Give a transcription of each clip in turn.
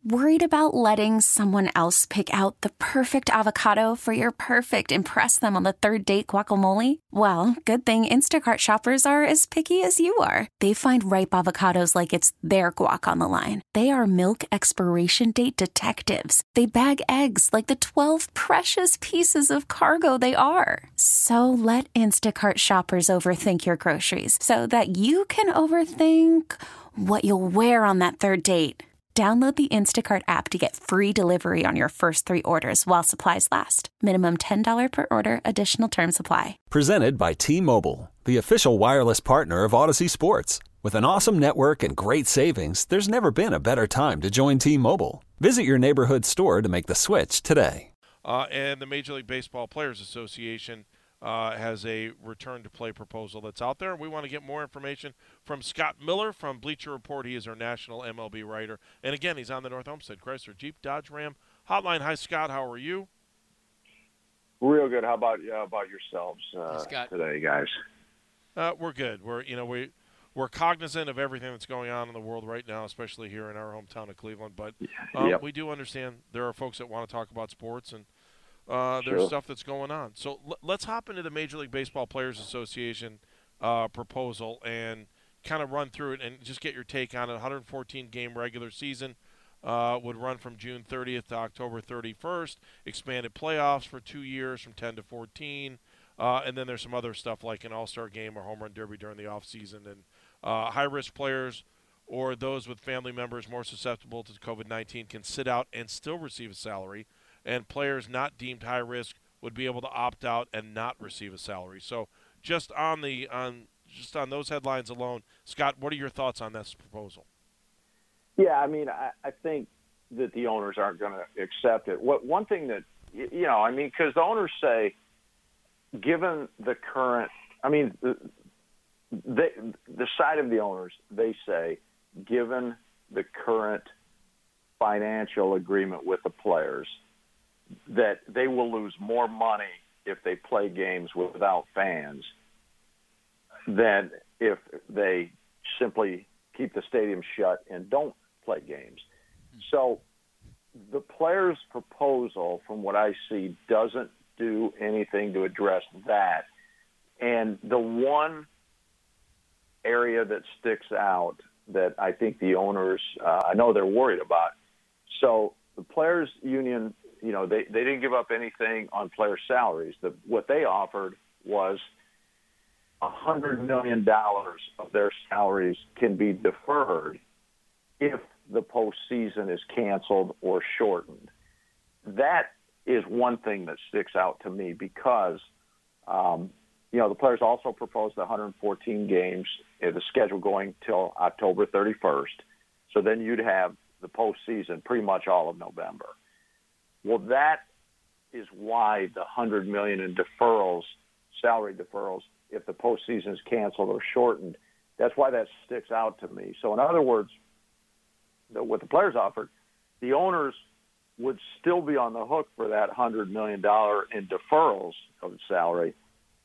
Worried about letting someone else pick out the perfect avocado for your perfect impress them on the third date guacamole? Well, good thing Instacart shoppers are as picky as you are. They find ripe avocados like it's their guac on the line. They are milk expiration date detectives. They bag eggs like the 12 precious pieces of cargo they are. So let Instacart shoppers overthink your groceries so that you can overthink what you'll wear on that third date. Download the Instacart app to get free delivery on your first 3 orders while supplies last. Minimum $10 per order. Additional terms apply. Presented by T-Mobile, the official wireless partner of Odyssey Sports. With an awesome network and great savings, there's never been a better time to join T-Mobile. Visit your neighborhood store to make the switch today. And the Major League Baseball Players Association has a return-to-play proposal that's out there. We want to get more information from Scott Miller from Bleacher Report. He is our national MLB writer. And, again, he's on the North Olmsted Chrysler Jeep Dodge Ram Hotline. Hi, Scott. How are you? Real good. How about yourselves today, guys? We're good. We're cognizant of everything that's going on in the world right now, especially here in our hometown of Cleveland. But we do understand there are folks that want to talk about sports, and there's stuff that's going on. So let's hop into the Major League Baseball Players Association proposal and kind of run through it and just get your take on it. 114-game regular season would run from June 30th to October 31st, expanded playoffs for 2 years from 10 to 14, and then there's some other stuff like an all-star game or home run derby during the offseason. And high-risk players or those with family members more susceptible to COVID-19 can sit out and still receive a salary, and players not deemed high risk would be able to opt out and not receive a salary. So just on those headlines alone, Scott, what are your thoughts on this proposal? Yeah, I mean, I think that the owners aren't going to accept it. One thing that, because the owners say, given the current, the side of the owners, they say, given the current financial agreement with the players, that they will lose more money if they play games without fans than if they simply keep the stadium shut and don't play games. So the players' proposal, from what I see, doesn't do anything to address that. And the one area that sticks out that I think the owners, I know they're worried about. So the players' union, they didn't give up anything on player salaries. What they offered was $100 million of their salaries can be deferred if the postseason is canceled or shortened. That is one thing that sticks out to me because, the players also proposed 114 games, the schedule going till October 31st. So then you'd have the postseason pretty much all of November. Well, that is why the $100 million in deferrals, salary deferrals, if the postseason is canceled or shortened, that's why that sticks out to me. So in other words, what the players offered, the owners would still be on the hook for that $100 million in deferrals of the salary.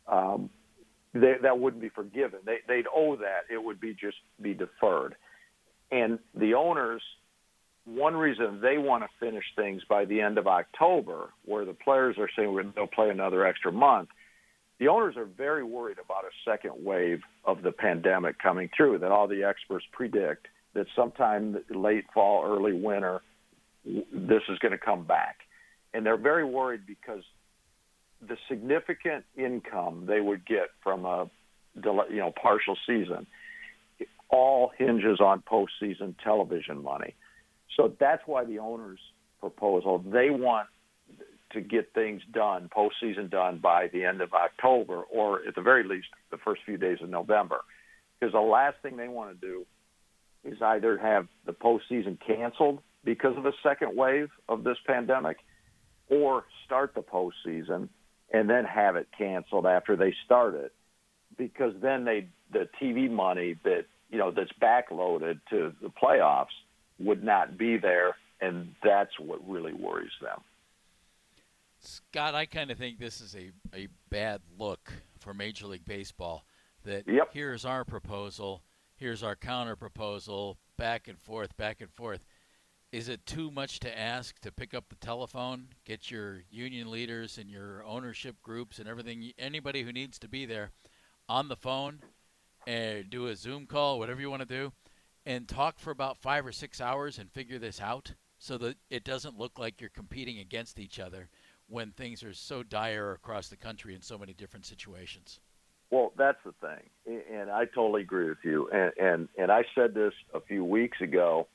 That wouldn't be forgiven. They'd owe that. It would be deferred. And the owners, one reason they want to finish things by the end of October, where the players are saying they'll play another extra month, the owners are very worried about a second wave of the pandemic coming through, that all the experts predict that sometime late fall, early winter, this is going to come back. And they're very worried because the significant income they would get from a partial season all hinges on postseason television money. So that's why the owners' proposal, they want to get things done, postseason done by the end of October, or at the very least the first few days of November. Because the last thing they want to do is either have the postseason canceled because of the second wave of this pandemic, or start the postseason and then have it canceled after they start it, because then the TV money that's backloaded to the playoffs would not be there, and that's what really worries them. Scott, I kind of think this is a bad look for Major League Baseball, that here's our proposal, here's our counter proposal, back and forth. is it too much to ask to pick up the telephone, get your union leaders and your ownership groups and everything, anybody who needs to be there on the phone, and do a Zoom call, whatever you want to do, and talk for about 5 or 6 hours and figure this out so that it doesn't look like you're competing against each other when things are so dire across the country in so many different situations? Well, that's the thing, and I totally agree with you. And I said this a few weeks ago.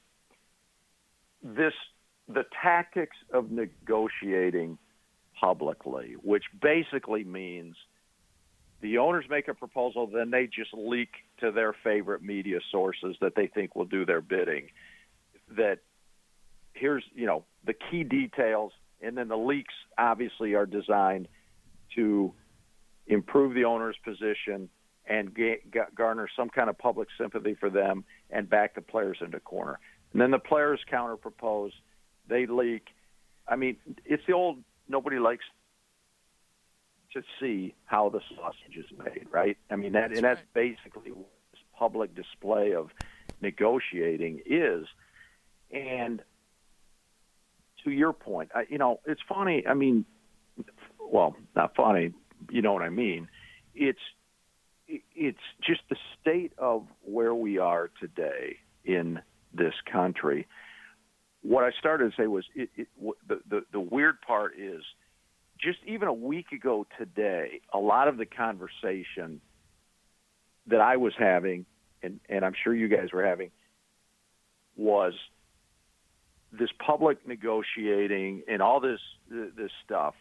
The tactics of negotiating publicly, which basically means the owners make a proposal, then they just leak to their favorite media sources that they think will do their bidding. That here's, the key details, and then the leaks obviously are designed to improve the owner's position and garner some kind of public sympathy for them and back the players into a corner. And then the players counter-propose, they leak. I mean, it's the old nobody likes to see how the sausage is made, right? I mean, that's basically what this public display of negotiating is. And to your point, it's funny. I mean, well, not funny. You know what I mean? It's just the state of where we are today in this country. What I started to say was the weird part is just even a week ago today, a lot of the conversation that I was having, and I'm sure you guys were having, was this public negotiating and all this stuff.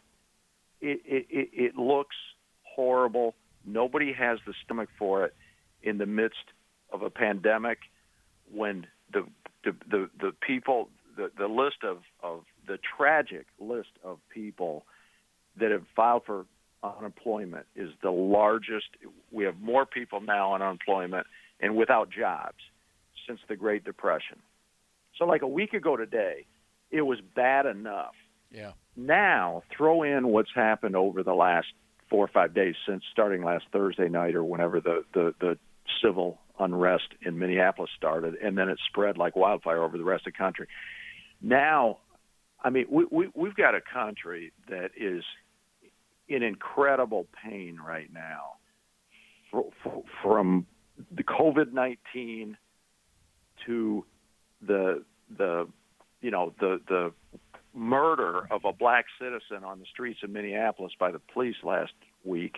It looks horrible. Nobody has the stomach for it in the midst of a pandemic when the people, the list of the tragic list of people that have filed for unemployment is the largest. We have more people now on unemployment and without jobs since the Great Depression. So like a week ago today, it was bad enough. Yeah. Now throw in what's happened over the last 4 or 5 days since starting last Thursday night or whenever the civil unrest in Minneapolis started, and then it spread like wildfire over the rest of the country. Now, I mean, we've got a country that is in incredible pain right now from the COVID-19 to the murder of a black citizen on the streets of Minneapolis by the police last week.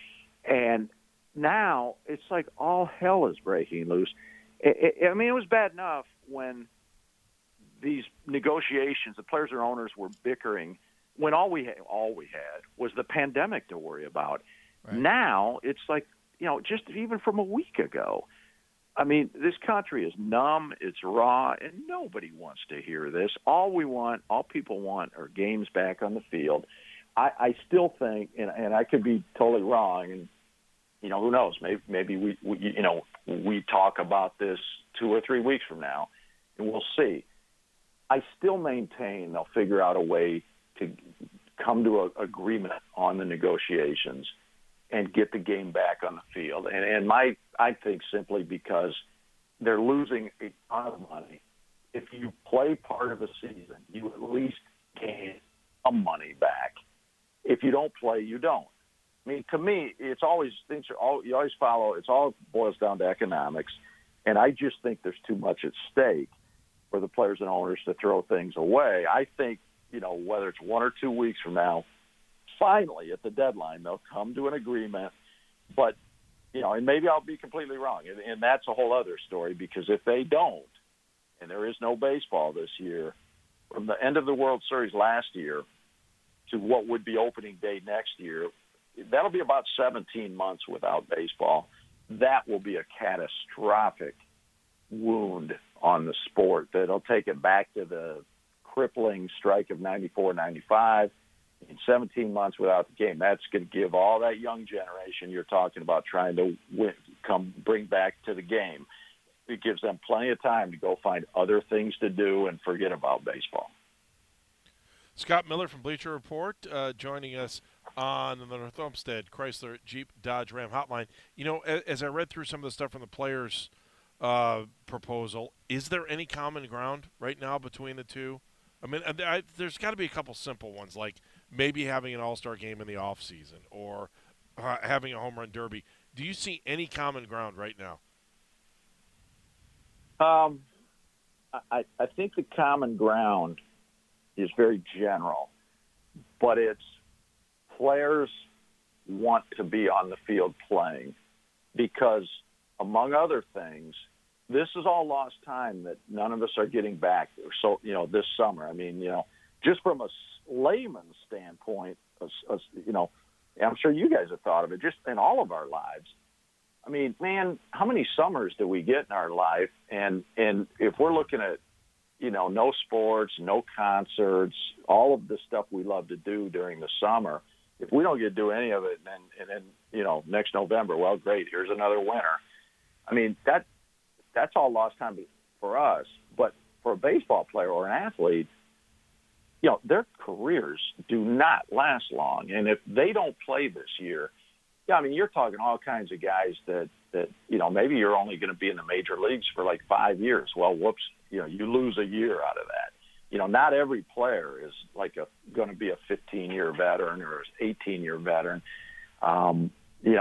And now it's like all hell is breaking loose. I mean, it was bad enough when these negotiations, the players and owners were bickering when all we had was the pandemic to worry about. Right. Now it's like, just even from a week ago, I mean, this country is numb, it's raw, and nobody wants to hear this. All people want are games back on the field. I still think, and I could be totally wrong, and who knows? Maybe we talk about this 2 or 3 weeks from now, and we'll see. I still maintain they'll figure out a way to come to an agreement on the negotiations and get the game back on the field. And I think simply because they're losing a ton of money. If you play part of a season, you at least gain some money back. If you don't play, you don't. I mean, to me, it's always you always follow. It all boils down to economics, and I just think there's too much at stake for the players and owners to throw things away. I think whether it's 1 or 2 weeks from now, finally at the deadline they'll come to an agreement. But and maybe I'll be completely wrong, and that's a whole other story. Because if they don't, and there is no baseball this year, from the end of the World Series last year to what would be opening day next year, that'll be about 17 months without baseball. That will be a catastrophic wound on the sport that'll take it back to the crippling strike of 94, 95. In 17 months without the game, that's going to give all that young generation you're talking about trying to bring back to the game. It gives them plenty of time to go find other things to do and forget about baseball. Scott Miller from Bleacher Report joining us on the North Olmsted Chrysler Jeep Dodge Ram hotline. As I read through some of the stuff from the players proposal. Is there any common ground right now between the two? I mean, there's got to be a couple simple ones, like maybe having an all-star game in the offseason or having a home run derby. Do you see any common ground right now? I think the common ground is very general, but it's players want to be on the field playing because, among other things, this is all lost time that none of us are getting back. So, this summer, I mean, just from a layman's standpoint, I'm sure you guys have thought of it just in all of our lives. I mean, man, how many summers do we get in our life? And if we're looking at, no sports, no concerts, all of the stuff we love to do during the summer, if we don't get to do any of it, and then next November, well, great, here's another winter. I mean, that's all lost time for us. But for a baseball player or an athlete, their careers do not last long. And if they don't play this year, I mean, you're talking all kinds of guys that maybe you're only going to be in the major leagues for like 5 years. Well, whoops, you lose a year out of that. Not every player is like going to be a 15-year veteran or an 18-year veteran. And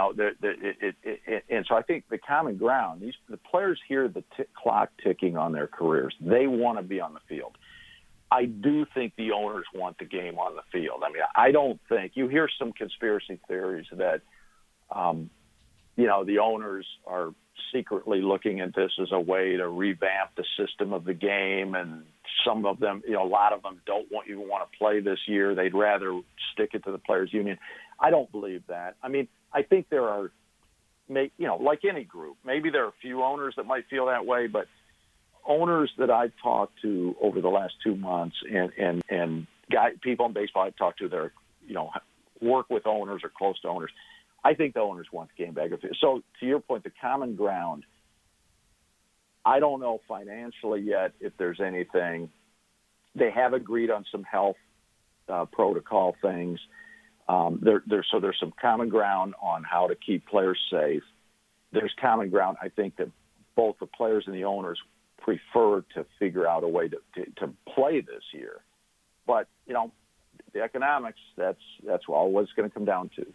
so I think the common ground, the players hear the clock ticking on their careers. They want to be on the field. I do think the owners want the game on the field. I mean, I don't think – you hear some conspiracy theories that the owners are secretly looking at this as a way to revamp the system of the game, and some of them, a lot of them don't even want to play this year. They'd rather stick it to the players' union. I don't believe that. I mean, I think there are, like any group, maybe there are a few owners that might feel that way, but owners that I've talked to over the last 2 months and people in baseball I've talked to that are, work with owners or close to owners, I think the owners want the game back. So to your point, the common ground, I don't know financially yet if there's anything. They have agreed on some health protocol things. There's some common ground on how to keep players safe. There's common ground, I think, that both the players and the owners prefer to figure out a way to play this year. But, the economics, that's all what it's going to come down to.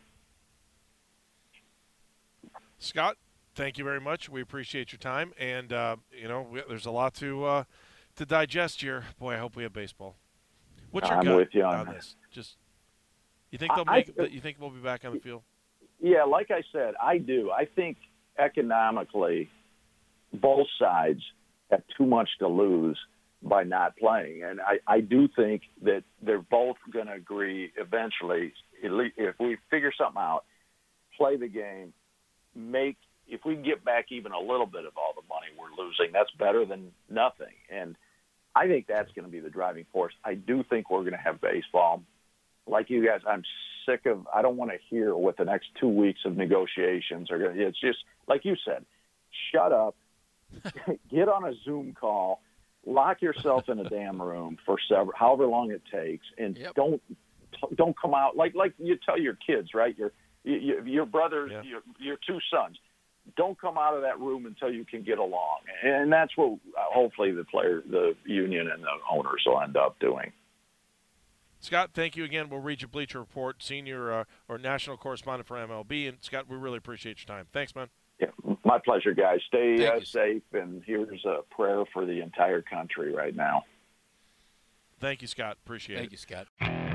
Scott, thank you very much. We appreciate your time. And, there's a lot to digest here. Boy, I hope we have baseball. What's your gut with you on this? You think you think we'll be back on the field? Yeah, like I said, I do. I think economically both sides have too much to lose by not playing. And I do think that they're both going to agree eventually, if we figure something out, play the game, if we can get back even a little bit of all the money we're losing, that's better than nothing. And I think that's going to be the driving force. I do think we're going to have baseball. Like you guys, I'm sick of – I don't want to hear what the next 2 weeks of negotiations are going to – it's just, like you said, shut up, get on a Zoom call, lock yourself in a damn room for however long it takes, and don't come out – like you tell your kids, right, your brothers, your two sons, don't come out of that room until you can get along. And that's what hopefully the union and the owners will end up doing. Scott, thank you again. We'll read your Bleacher Report, senior or national correspondent for MLB. And, Scott, we really appreciate your time. Thanks, man. Yeah, my pleasure, guys. Stay safe, and here's a prayer for the entire country right now. Thank you, Scott. Appreciate it. Thank you, Scott.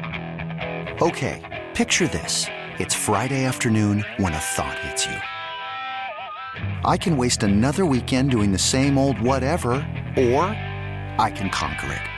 Okay, picture this. It's Friday afternoon when a thought hits you. I can waste another weekend doing the same old whatever, or I can conquer it.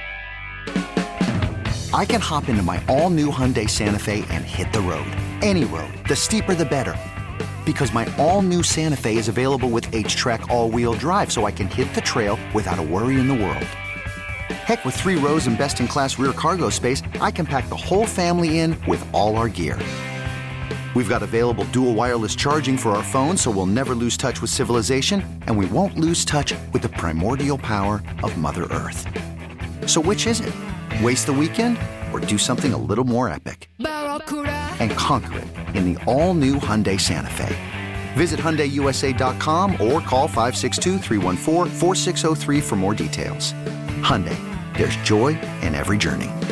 I can hop into my all-new Hyundai Santa Fe and hit the road. Any road. The steeper, the better. Because my all-new Santa Fe is available with H-Track all-wheel drive, so I can hit the trail without a worry in the world. Heck, with 3 rows and best-in-class rear cargo space, I can pack the whole family in with all our gear. We've got available dual wireless charging for our phones, so we'll never lose touch with civilization, and we won't lose touch with the primordial power of Mother Earth. So which is it? Waste the weekend or do something a little more epic? And conquer it in the all-new Hyundai Santa Fe. Visit HyundaiUSA.com or call 562-314-4603 for more details. Hyundai, there's joy in every journey.